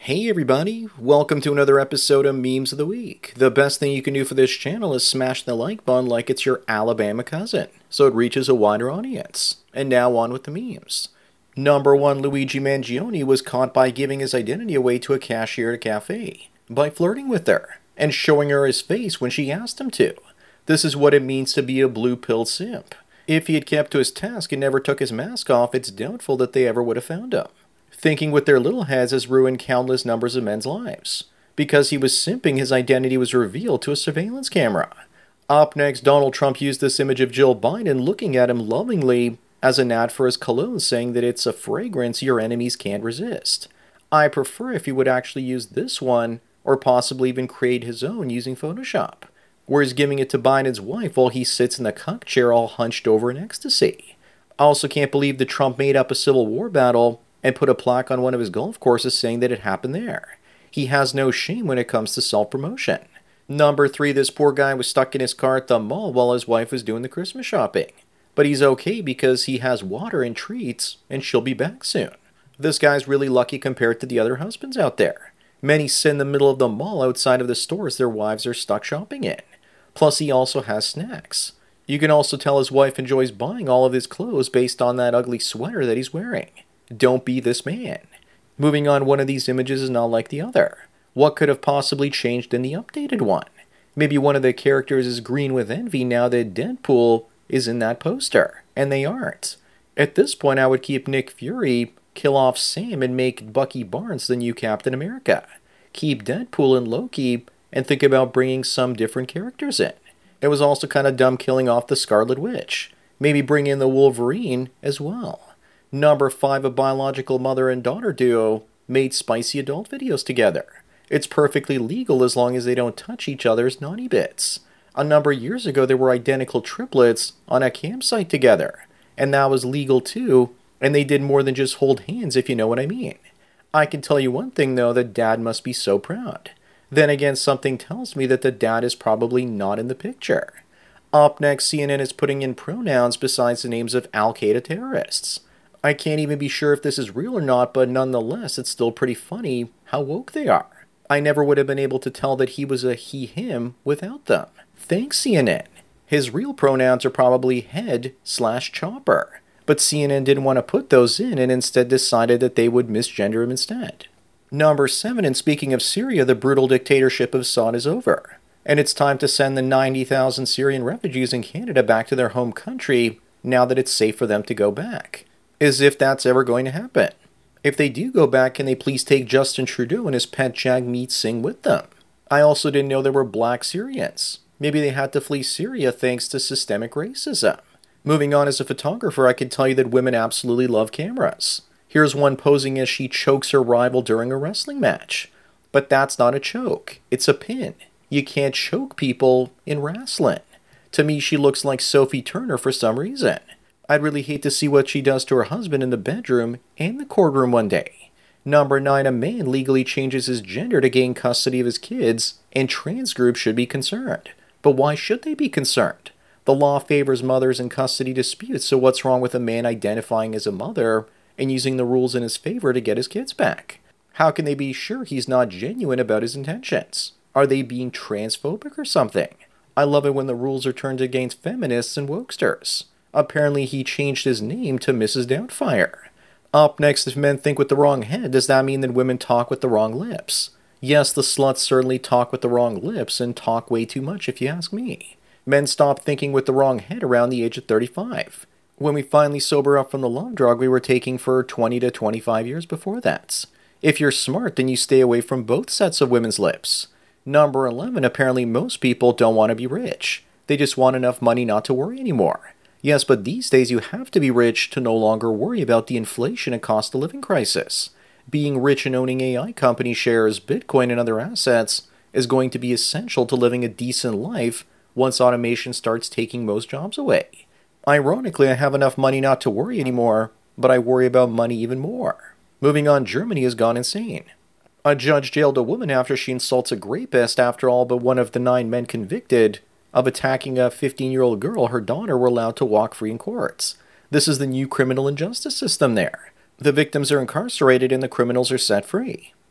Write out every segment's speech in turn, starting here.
Hey everybody, welcome to another episode of Memes of the Week. The best thing you can do for this channel is smash the like button like it's your Alabama cousin, so it reaches a wider audience. And now on with the memes. Number 1 Luigi Mangione was caught by giving his identity away to a cashier at a cafe, by flirting with her, and showing her his face when she asked him to. This is what it means to be a blue pill simp. If he had kept to his task and never took his mask off, it's doubtful that they ever would have found him. Thinking with their little heads has ruined countless numbers of men's lives. Because he was simping, his identity was revealed to a surveillance camera. Up next, Donald Trump used this image of Jill Biden looking at him lovingly as an ad for his cologne, saying that it's a fragrance your enemies can't resist. I prefer if he would actually use this one, or possibly even create his own using Photoshop, where he's giving it to Biden's wife while he sits in the cuck chair all hunched over in ecstasy. I also can't believe that Trump made up a Civil War battle and put a plaque on one of his golf courses saying that it happened there. He has no shame when it comes to self-promotion. Number 3, this poor guy was stuck in his car at the mall while his wife was doing the Christmas shopping. But he's okay because he has water and treats, and she'll be back soon. This guy's really lucky compared to the other husbands out there. Many sit in the middle of the mall outside of the stores their wives are stuck shopping in. Plus he also has snacks. You can also tell his wife enjoys buying all of his clothes based on that ugly sweater that he's wearing. Don't be this man. Moving on, one of these images is not like the other. What could have possibly changed in the updated one? Maybe one of the characters is green with envy now that Deadpool is in that poster, and they aren't. At this point, I would keep Nick Fury, kill off Sam, and make Bucky Barnes the new Captain America. Keep Deadpool and Loki, and think about bringing some different characters in. It was also kind of dumb killing off the Scarlet Witch. Maybe bring in the Wolverine as well. Number 5, a biological mother and daughter duo made spicy adult videos together. It's perfectly legal as long as they don't touch each other's naughty bits. A number of years ago, there were identical triplets on a campsite together, and that was legal too, and they did more than just hold hands, if you know what I mean. I can tell you one thing though, that dad must be so proud. Then again, something tells me that the dad is probably not in the picture. Up next, CNN is putting in pronouns besides the names of Al-Qaeda terrorists. I can't even be sure if this is real or not, but nonetheless, it's still pretty funny how woke they are. I never would have been able to tell that he was a he/him without them. Thanks, CNN. His real pronouns are probably head/chopper, but CNN didn't want to put those in and instead decided that they would misgender him instead. Number 7, and speaking of Syria, the brutal dictatorship of Assad is over, and it's time to send the 90,000 Syrian refugees in Canada back to their home country now that it's safe for them to go back. As if that's ever going to happen. If they do go back, can they please take Justin Trudeau and his pet Jagmeet Singh with them? I also didn't know there were black Syrians. Maybe they had to flee Syria thanks to systemic racism. Moving on, as a photographer, I can tell you that women absolutely love cameras. Here's one posing as she chokes her rival during a wrestling match. But that's not a choke, it's a pin. You can't choke people in wrestling. To me, she looks like Sophie Turner for some reason. I'd really hate to see what she does to her husband in the bedroom and the courtroom one day. Number 9, a man legally changes his gender to gain custody of his kids, and trans groups should be concerned. But why should they be concerned? The law favors mothers in custody disputes, so what's wrong with a man identifying as a mother and using the rules in his favor to get his kids back? How can they be sure he's not genuine about his intentions? Are they being transphobic or something? I love it when the rules are turned against feminists and wokesters. Apparently he changed his name to Mrs. Doubtfire. Up next, if men think with the wrong head, does that mean that women talk with the wrong lips? Yes, the sluts certainly talk with the wrong lips and talk way too much if you ask me. Men stop thinking with the wrong head around the age of 35. When we finally sober up from the love drug we were taking for 20 to 25 years before that. If you're smart, then you stay away from both sets of women's lips. Number 11, apparently most people don't want to be rich. They just want enough money not to worry anymore. Yes, but these days you have to be rich to no longer worry about the inflation and cost of living crisis. Being rich and owning AI company shares, Bitcoin, and other assets is going to be essential to living a decent life once automation starts taking most jobs away. Ironically, I have enough money not to worry anymore, but I worry about money even more. Moving on, Germany has gone insane. A judge jailed a woman after she insults a rapist after all but one of the 9 men convicted of attacking a 15-year-old girl, her daughter, were allowed to walk free in courts. This is the new criminal and justice system there. The victims are incarcerated and the criminals are set free.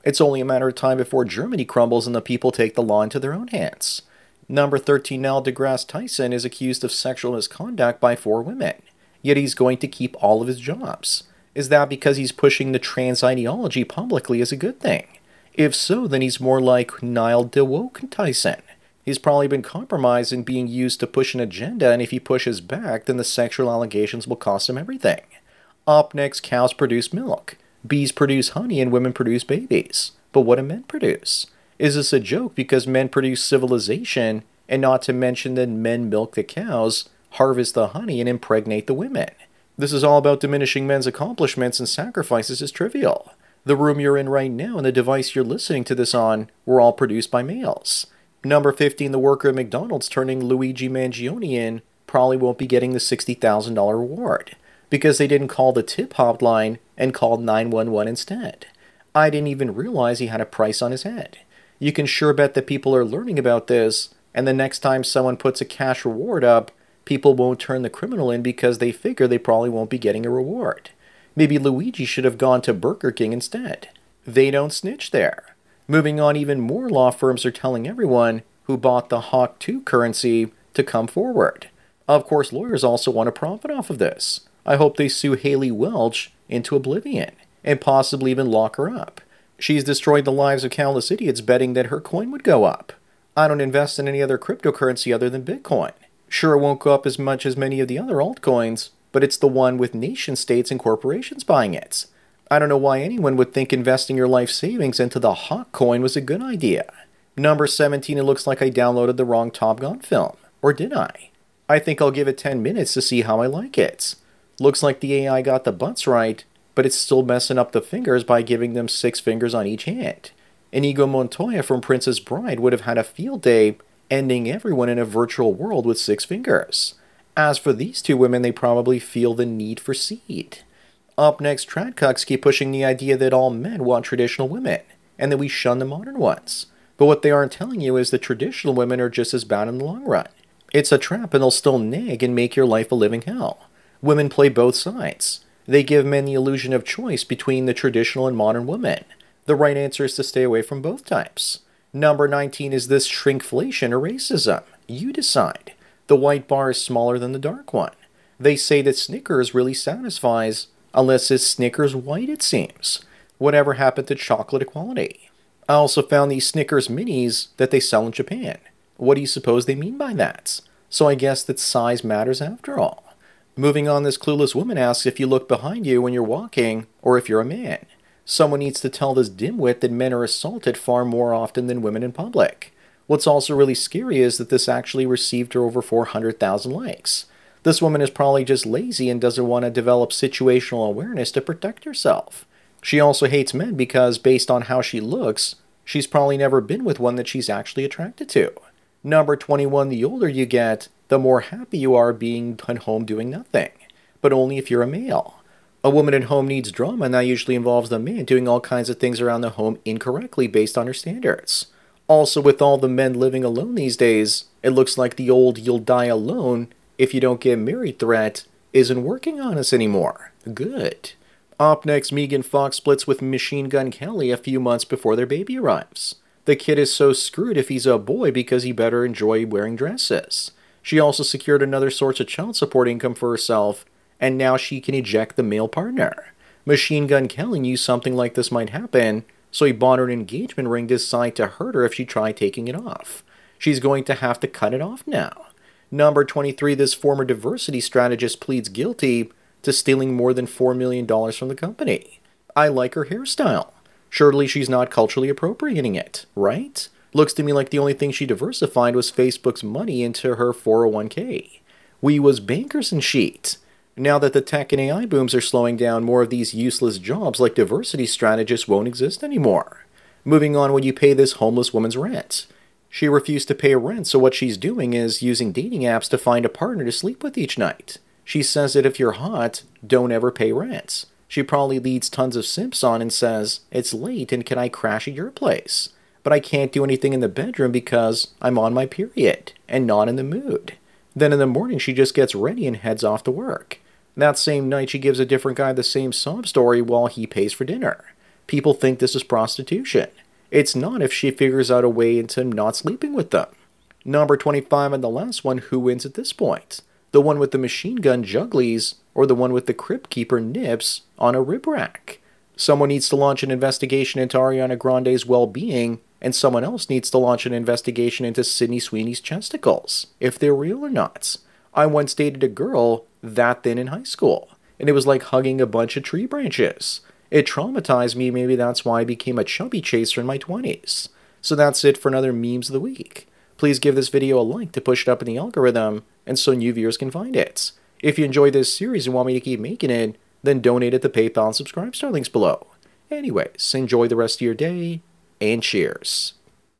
It's only a matter of time before Germany crumbles and the people take the law into their own hands. Number 13, Neil deGrasse Tyson is accused of sexual misconduct by 4 women, yet he's going to keep all of his jobs. Is that because he's pushing the trans ideology publicly as a good thing? If so, then he's more like Neil deWoke Tyson. He's probably been compromised and being used to push an agenda, and if he pushes back, then the sexual allegations will cost him everything. Up next, cows produce milk, bees produce honey, and women produce babies. But what do men produce? Is this a joke because men produce civilization, and not to mention that men milk the cows, harvest the honey, and impregnate the women? This is all about diminishing men's accomplishments and sacrifices is trivial. The room you're in right now and the device you're listening to this on were all produced by males. Number 15, the worker at McDonald's turning Luigi Mangione in probably won't be getting the $60,000 reward because they didn't call the tip hotline and called 911 instead. I didn't even realize he had a price on his head. You can sure bet that people are learning about this, and the next time someone puts a cash reward up, people won't turn the criminal in because they figure they probably won't be getting a reward. Maybe Luigi should have gone to Burger King instead. They don't snitch there. Moving on, even more law firms are telling everyone who bought the Hawk 2 currency to come forward. Of course, lawyers also want to profit off of this. I hope they sue Haley Welch into oblivion and possibly even lock her up. She's destroyed the lives of countless idiots betting that her coin would go up. I don't invest in any other cryptocurrency other than Bitcoin. Sure, it won't go up as much as many of the other altcoins, but it's the one with nation states and corporations buying it. I don't know why anyone would think investing your life savings into the Hawk coin was a good idea. Number 17, it looks like I downloaded the wrong Top Gun film. Or did I? I think I'll give it 10 minutes to see how I like it. Looks like the AI got the butts right, but it's still messing up the fingers by giving them 6 fingers on each hand. Inigo Montoya from Princess Bride would have had a field day ending everyone in a virtual world with 6 fingers. As for these 2 women, they probably feel the need for seed. Up next, tradcucks keep pushing the idea that all men want traditional women, and that we shun the modern ones. But what they aren't telling you is that traditional women are just as bad in the long run. It's a trap and they'll still nag and make your life a living hell. Women play both sides. They give men the illusion of choice between the traditional and modern women. The right answer is to stay away from both types. Number 19, is this shrinkflation or racism? You decide. The white bar is smaller than the dark one. They say that Snickers really satisfies, unless it's Snickers white, it seems. Whatever happened to chocolate equality? I also found these Snickers minis that they sell in Japan. What do you suppose they mean by that? So I guess that size matters after all. Moving on, this clueless woman asks if you look behind you when you're walking, or if you're a man. Someone needs to tell this dimwit that men are assaulted far more often than women in public. What's also really scary is that this actually received her over 400,000 likes. This woman is probably just lazy and doesn't want to develop situational awareness to protect herself. She also hates men because, based on how she looks, she's probably never been with one that she's actually attracted to. Number 21, the older you get, the more happy you are being at home doing nothing. But only if you're a male. A woman at home needs drama, and that usually involves the man doing all kinds of things around the home incorrectly based on her standards. Also, with all the men living alone these days, it looks like the old "you'll die alone if you don't get married" threat isn't working on us anymore. Good. Up next, Megan Fox splits with Machine Gun Kelly a few months before their baby arrives. The kid is so screwed if he's a boy because he better enjoy wearing dresses. She also secured another source of child support income for herself, and now she can eject the male partner. Machine Gun Kelly knew something like this might happen, so he bought her an engagement ring to decide to hurt her if she tried taking it off. She's going to have to cut it off now. Number 23, this former diversity strategist pleads guilty to stealing more than $4 million from the company. I like her hairstyle. Surely she's not culturally appropriating it, right? Looks to me like the only thing she diversified was Facebook's money into her 401k. We was bankers and sheet. Now that the tech and AI booms are slowing down, more of these useless jobs like diversity strategists won't exist anymore. Moving on, when you pay this homeless woman's rent. She refused to pay rent, so what she's doing is using dating apps to find a partner to sleep with each night. She says that if you're hot, don't ever pay rent. She probably leads tons of simps on and says, "It's late and can I crash at your place? But I can't do anything in the bedroom because I'm on my period and not in the mood." Then in the morning she just gets ready and heads off to work. That same night she gives a different guy the same sob story while he pays for dinner. People think this is prostitution. It's not if she figures out a way into not sleeping with them. Number 25 and the last one, who wins at this point? The one with the machine gun jugglies or the one with the crypt keeper nips on a rib rack? Someone needs to launch an investigation into Ariana Grande's well-being, and someone else needs to launch an investigation into Sydney Sweeney's chesticles, if they're real or not. I once dated a girl that thin in high school, and it was like hugging a bunch of tree branches. It traumatized me, maybe that's why I became a chubby chaser in my 20s. So that's it for another Memes of the Week. Please give this video a like to push it up in the algorithm, and so new viewers can find it. If you enjoyed this series and want me to keep making it, then donate at the PayPal and Subscribe Star links below. Anyways, enjoy the rest of your day, and cheers.